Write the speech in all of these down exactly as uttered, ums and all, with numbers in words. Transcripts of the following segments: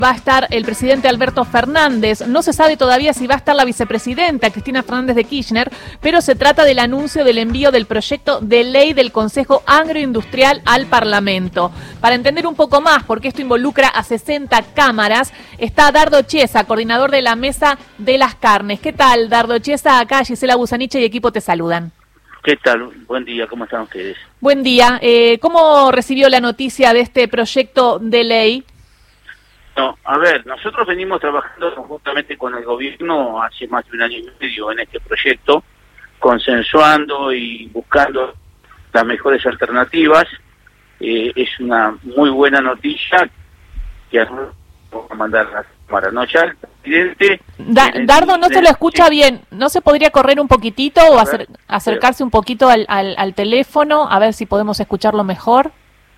Va a estar el presidente Alberto Fernández. No se sabe todavía si va a estar la vicepresidenta Cristina Fernández de Kirchner, pero se trata del anuncio del envío del proyecto de ley del Consejo Agroindustrial al Parlamento. Para entender un poco más, porque esto involucra a sesenta cámaras, está Dardo Chiesa, coordinador de la Mesa de las Carnes. ¿Qué tal, Dardo Chiesa? Acá Gisela Busaniche y equipo te saludan. ¿Qué tal? Buen día, ¿cómo están ustedes? Buen día. Eh, ¿Cómo recibió la noticia de este proyecto de ley? No, a ver, nosotros venimos trabajando conjuntamente con el gobierno hace más de un año y medio en este proyecto, consensuando y buscando las mejores alternativas. Eh, es una muy buena noticia que vamos a mandar a la Cámara, ¿no? Ya el presidente... Da, el, Dardo, no el, se lo escucha sí. bien. ¿No se podría correr un poquitito o ver, acer, acercarse un poquito al, al, al teléfono? A ver si podemos escucharlo mejor.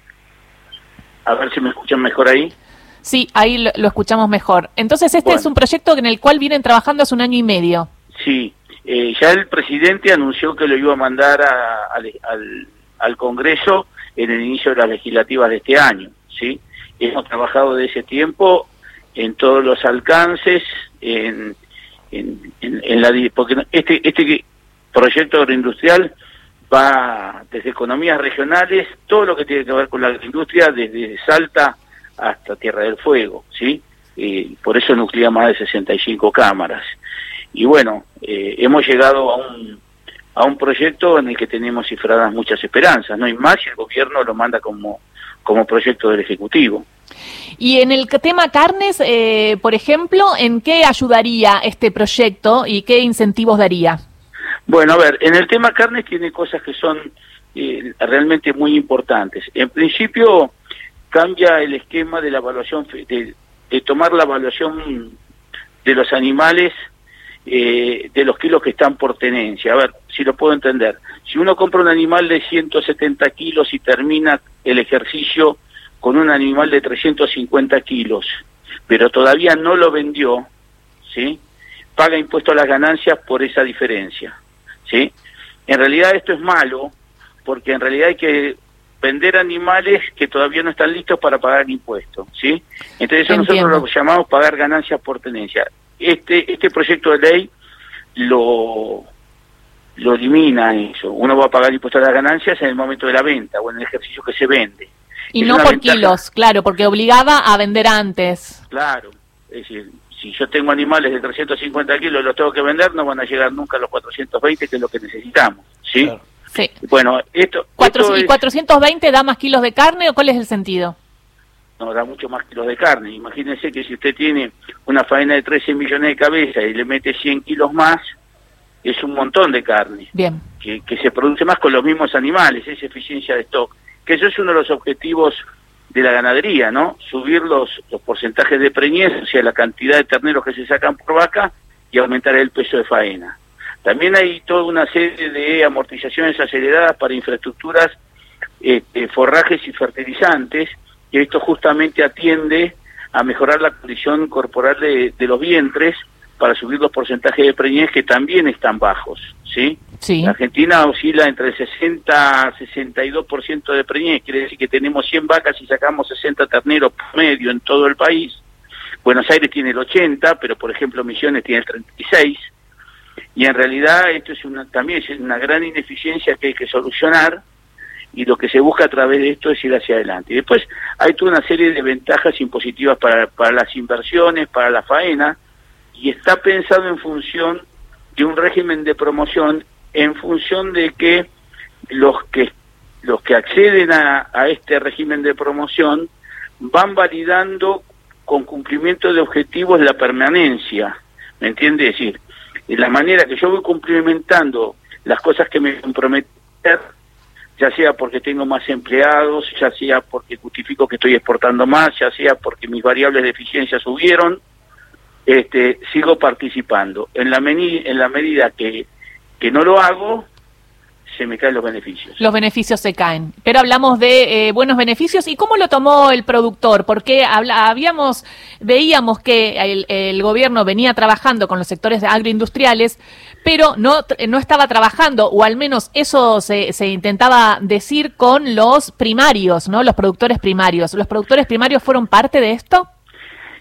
A ver si me escuchan mejor ahí. Sí, ahí lo, lo escuchamos mejor. Entonces este bueno. es un proyecto en el cual vienen trabajando hace un año y medio. Sí, eh, ya el presidente anunció que lo iba a mandar a, a, al, al Congreso en el inicio de las legislativas de este año, ¿sí? Hemos trabajado de ese tiempo en todos los alcances, en, en, en, en la porque este, este proyecto agroindustrial va desde economías regionales, todo lo que tiene que ver con la agroindustria, desde Salta hasta Tierra del Fuego, ¿sí? Eh, por eso nuclea más de sesenta y cinco cámaras. Y bueno, eh, hemos llegado a un a un proyecto en el que tenemos cifradas muchas esperanzas, no hay más, y el gobierno lo manda como, como proyecto del Ejecutivo. Y en el tema carnes, eh, por ejemplo, ¿en qué ayudaría este proyecto y qué incentivos daría? Bueno, a ver, en el tema carnes tiene cosas que son eh, realmente muy importantes. En principio, cambia el esquema de la evaluación, de, de tomar la evaluación de los animales, eh, de los kilos que están por tenencia. A ver, si lo puedo entender. Si uno compra un animal de ciento setenta kilos y termina el ejercicio con un animal de trescientos cincuenta kilos, pero todavía no lo vendió, ¿sí? Paga impuesto a las ganancias por esa diferencia, ¿sí? En realidad esto es malo, porque en realidad hay que vender animales que todavía no están listos para pagar impuestos, ¿sí? Entonces eso nosotros lo llamamos pagar ganancias por tenencia. Este este proyecto de ley lo lo elimina eso. Uno va a pagar impuestos a las ganancias en el momento de la venta o en el ejercicio que se vende. Y es no por ventaja. Kilos, claro, porque obligaba a vender antes. Claro, es decir, si yo tengo animales de trescientos cincuenta kilos y los tengo que vender, no van a llegar nunca a los cuatrocientos veinte, que es lo que necesitamos, ¿sí? Claro. Sí. Bueno, esto... Cuatro, esto ¿Y es, cuatrocientos veinte da más kilos de carne o cuál es el sentido? No, da mucho más kilos de carne. Imagínense que si usted tiene una faena de trece millones de cabezas y le mete cien kilos más, es un montón de carne. Bien. Que, que se produce más con los mismos animales, es eficiencia de stock. Que eso es uno de los objetivos de la ganadería, ¿no? Subir los, los porcentajes de preñez, o sea, la cantidad de terneros que se sacan por vaca y aumentar el peso de faena. También hay toda una serie de amortizaciones aceleradas para infraestructuras, este, forrajes y fertilizantes, y esto justamente atiende a mejorar la condición corporal de, de los vientres para subir los porcentajes de preñez que también están bajos, ¿sí? Sí. La Argentina oscila entre el sesenta a sesenta y dos por ciento de preñez, quiere decir que tenemos cien vacas y sacamos sesenta terneros promedio en todo el país. Buenos Aires tiene el ochenta, pero por ejemplo Misiones tiene el treinta y seis. Y en realidad esto es una, también es una gran ineficiencia que hay que solucionar, y lo que se busca a través de esto es ir hacia adelante. Y después hay toda una serie de ventajas impositivas para, para las inversiones, para la faena, y está pensado en función de un régimen de promoción, en función de que los que los que acceden a, a este régimen de promoción van validando con cumplimiento de objetivos la permanencia, ¿me entiende? Es decir, de la manera que yo voy cumplimentando las cosas que me comprometí, ya sea porque tengo más empleados, ya sea porque justifico que estoy exportando más, ya sea porque mis variables de eficiencia subieron, este, sigo participando. En la, meni- en la medida que, que no lo hago, se me caen los beneficios. Los beneficios se caen. Pero hablamos de eh, buenos beneficios. ¿Y cómo lo tomó el productor? Porque habla, habíamos, veíamos que el, el gobierno venía trabajando con los sectores agroindustriales, pero no, no estaba trabajando, o al menos eso se, se intentaba decir, con los primarios, ¿no? Los productores primarios. ¿Los productores primarios fueron parte de esto?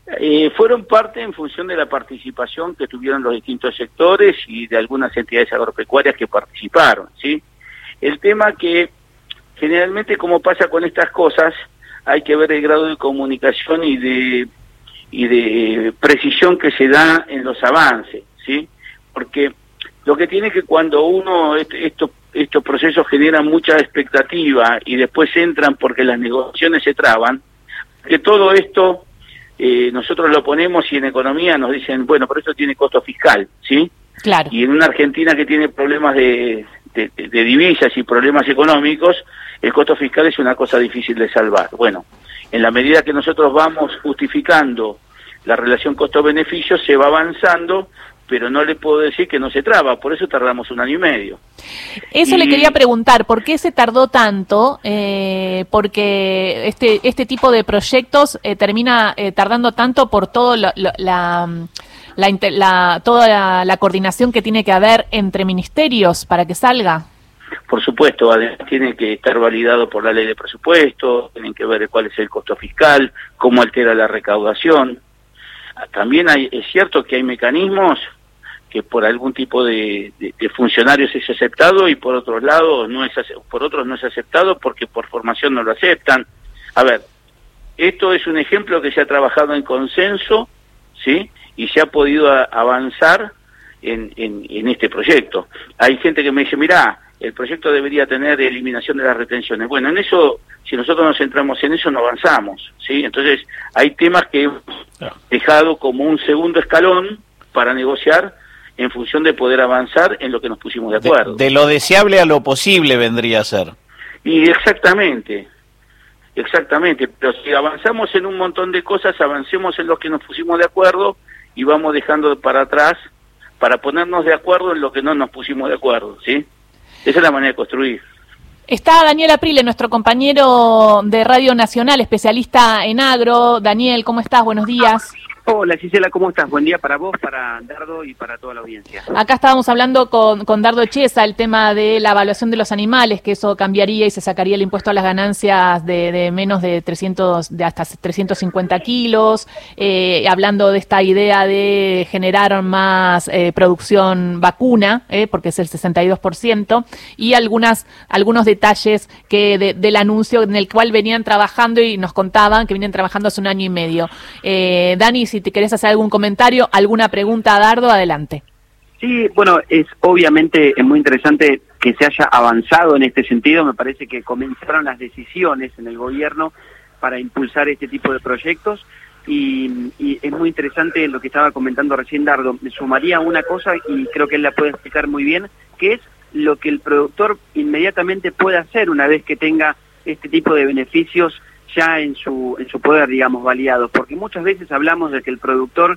Eh, fueron parte en función de la participación que tuvieron los distintos sectores y de algunas entidades agropecuarias que participaron, ¿sí? El tema que generalmente, como pasa con estas cosas, hay que ver el grado de comunicación y de y de precisión que se da en los avances, ¿sí? Porque lo que tiene que cuando uno, estos estos procesos generan mucha expectativa y después entran porque las negociaciones se traban, que todo esto eh, nosotros lo ponemos y en economía nos dicen, bueno, pero esto tiene costo fiscal, ¿sí? Claro. Y en una Argentina que tiene problemas de, de, de divisas y problemas económicos, el costo fiscal es una cosa difícil de salvar. Bueno, en la medida que nosotros vamos justificando la relación costo-beneficio, se va avanzando, pero no le puedo decir que no se traba, por eso tardamos un año y medio. Eso y... le quería preguntar, ¿por qué se tardó tanto? Eh, porque este este tipo de proyectos eh, termina eh, tardando tanto por todo lo, lo, la, la, la toda la, la coordinación que tiene que haber entre ministerios para que salga. Por supuesto, además tiene que estar validado por la ley de presupuesto, tienen que ver cuál es el costo fiscal, cómo altera la recaudación. También hay, es cierto que hay mecanismos que por algún tipo de, de, de funcionarios es aceptado y por otros lados no es por otros no es aceptado porque por formación no lo aceptan. A ver, esto es un ejemplo que se ha trabajado en consenso, ¿sí? Y se ha podido a, avanzar en, en, en este proyecto. Hay gente que me dice, mirá, el proyecto debería tener eliminación de las retenciones. Bueno, en eso, si nosotros nos centramos en eso, no avanzamos, ¿sí? Entonces, hay temas que hemos dejado como un segundo escalón para negociar en función de poder avanzar en lo que nos pusimos de acuerdo. De, de lo deseable a lo posible vendría a ser. Y exactamente, exactamente. Pero si avanzamos en un montón de cosas, avancemos en lo que nos pusimos de acuerdo y vamos dejando para atrás para ponernos de acuerdo en lo que no nos pusimos de acuerdo, ¿sí? Esa es la manera de construir. Está Daniel Aprile, nuestro compañero de Radio Nacional, especialista en agro. Daniel, ¿cómo estás? Buenos días. Hola Gisela, ¿cómo estás? Buen día para vos, para Dardo y para toda la audiencia. Acá estábamos hablando con, con Dardo Chiesa el tema de la evaluación de los animales, que eso cambiaría y se sacaría el impuesto a las ganancias de, de menos de trescientos, de hasta trescientos cincuenta kilos, eh, hablando de esta idea de generar más eh, producción vacuna, eh, porque es el sesenta y dos por ciento, y algunas algunos detalles que de, del anuncio en el cual venían trabajando y nos contaban que vienen trabajando hace un año y medio. Eh, Dani, si te querés hacer algún comentario, alguna pregunta a Dardo, adelante. Sí, bueno, es obviamente es muy interesante que se haya avanzado en este sentido. Me parece que comenzaron las decisiones en el gobierno para impulsar este tipo de proyectos y, y es muy interesante lo que estaba comentando recién Dardo. Me sumaría una cosa y creo que él la puede explicar muy bien, que es lo que el productor inmediatamente puede hacer una vez que tenga este tipo de beneficios ya en su en su poder, digamos, validados, porque muchas veces hablamos de que el productor,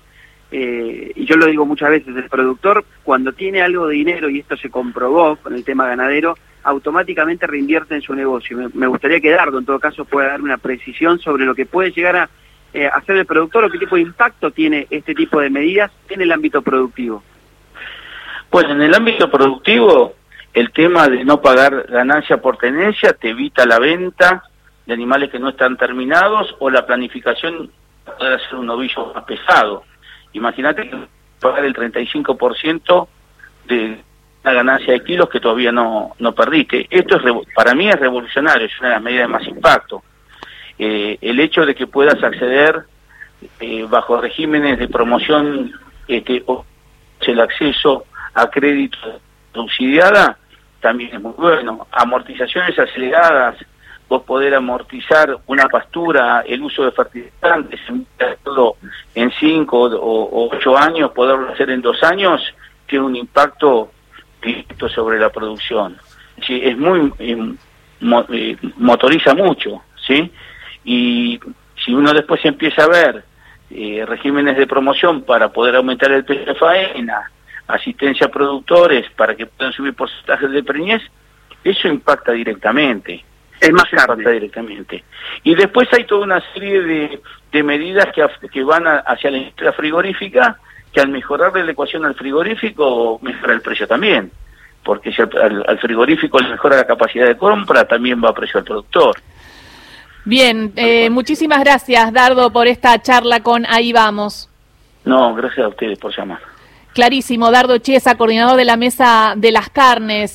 eh, y yo lo digo muchas veces, el productor cuando tiene algo de dinero, y esto se comprobó con el tema ganadero, automáticamente reinvierte en su negocio. Me, me gustaría que Dardo, en todo caso, pueda dar una precisión sobre lo que puede llegar a eh, hacer el productor o qué tipo de impacto tiene este tipo de medidas en el ámbito productivo. Bueno, en el ámbito productivo, el tema de no pagar ganancia por tenencia te evita la venta de animales que no están terminados o la planificación puede hacer un novillo más pesado. Imagínate que pagar el treinta y cinco por ciento de la ganancia de kilos que todavía no, no perdiste. Esto es para mí es revolucionario, es una de las medidas de más impacto. Eh, el hecho de que puedas acceder eh, bajo regímenes de promoción este, o el acceso a crédito subsidiada también es muy bueno. Amortizaciones aceleradas, vos poder amortizar una pastura, el uso de fertilizantes, en cinco o ocho años, poderlo hacer en dos años, tiene un impacto directo sobre la producción. Sí, es muy, eh, mo, eh, motoriza mucho, ¿sí? Y si uno después empieza a ver eh, regímenes de promoción para poder aumentar el precio de faena, asistencia a productores para que puedan subir porcentajes de preñez, eso impacta directamente. Es más caro directamente. Y después hay toda una serie de, de medidas que, que van a, hacia la industria frigorífica, que al mejorar la ecuación al frigorífico, mejora el precio también. Porque si al, al, al frigorífico le mejora la capacidad de compra, también va a precio al productor. Bien, eh, muchísimas gracias, Dardo, por esta charla con Ahí Vamos. No, gracias a ustedes por llamar. Clarísimo, Dardo Chiesa, coordinador de la Mesa de las Carnes.